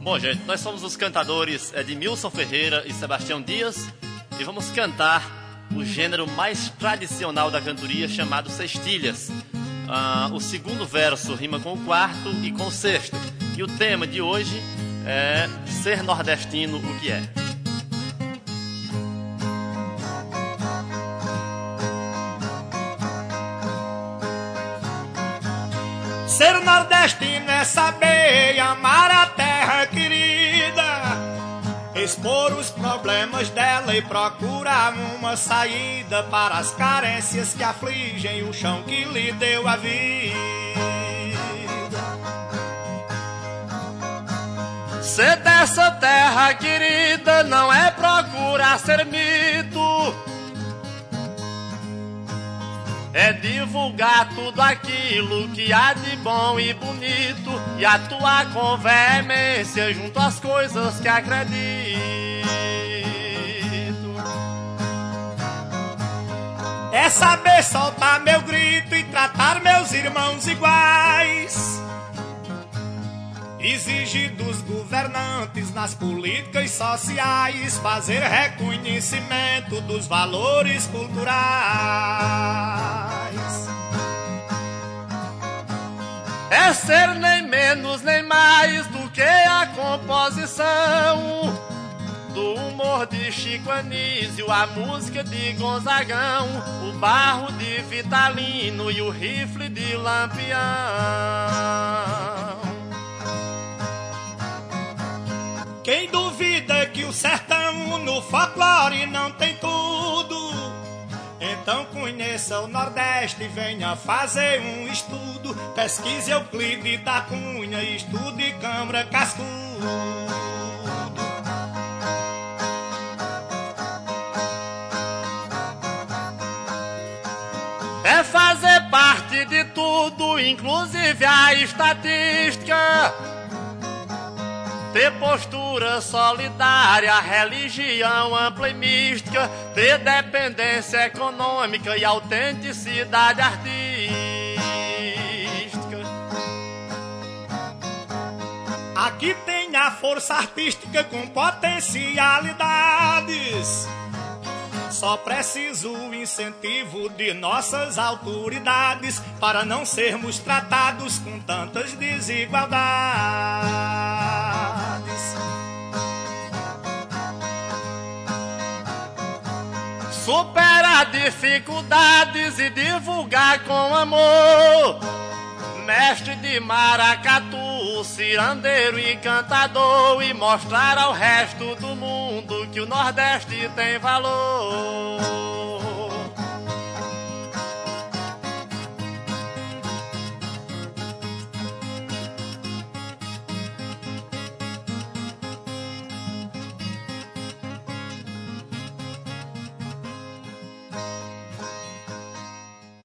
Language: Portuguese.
Bom, gente, nós somos os cantadores Edmilson Ferreira e Sebastião Dias e vamos cantar o gênero mais tradicional da cantoria, chamado sextilhas. O segundo verso rima com o quarto e com o sexto. E o tema de hoje é ser nordestino, o que é? Ser nordestino é saber amar a terra querida, expor os problemas dela e procurar uma saída para as carências que afligem o chão que lhe deu a vida. Ser dessa terra querida não é procurar ser mito, é divulgar tudo aquilo que há de bom e bonito e atuar com veemência junto às coisas que acredito. É saber soltar meu grito e tratar meus irmãos iguais. Exigir dos governantes nas políticas sociais fazer reconhecimento dos valores culturais. É ser nem menos nem mais do que a composição do humor de Chico Anísio, a música de Gonzagão, o barro de Vitalino e o rifle de Lampião. Quem duvida que o sertão no folclore não tem tudo, então conheça o Nordeste e venha fazer um estudo. Pesquise Euclides da Cunha, estude Câmara Cascudo. É fazer parte de tudo, inclusive a estatística, ter postura solidária, religião ampla e mística, ter dependência econômica e autenticidade artística. Aqui tem a força artística com potencialidades. Só preciso o incentivo de nossas autoridades para não sermos tratados com tantas desigualdades. Superar dificuldades e divulgar com amor. Mestre de maracatu, cirandeiro e cantador, e mostrar ao resto do mundo que o Nordeste tem valor.